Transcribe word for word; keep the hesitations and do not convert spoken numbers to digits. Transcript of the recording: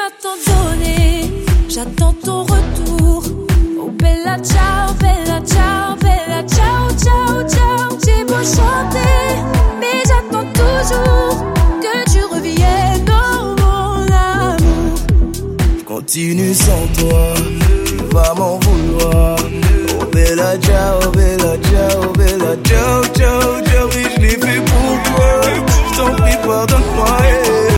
m'as tant donné, j'attends ton retour. Oh bella ciao, bella ciao, bella ciao, ciao, ciao. J'ai beau chanter, mais j'attends toujours que tu reviennes, oh mon amour. Continue sans toi, tu vas m'en vouloir. Oh bella ciao, bella ciao, bella ciao, ciao, ciao. Oui, je l'ai fait pour toi, je t'en prie, pardonne.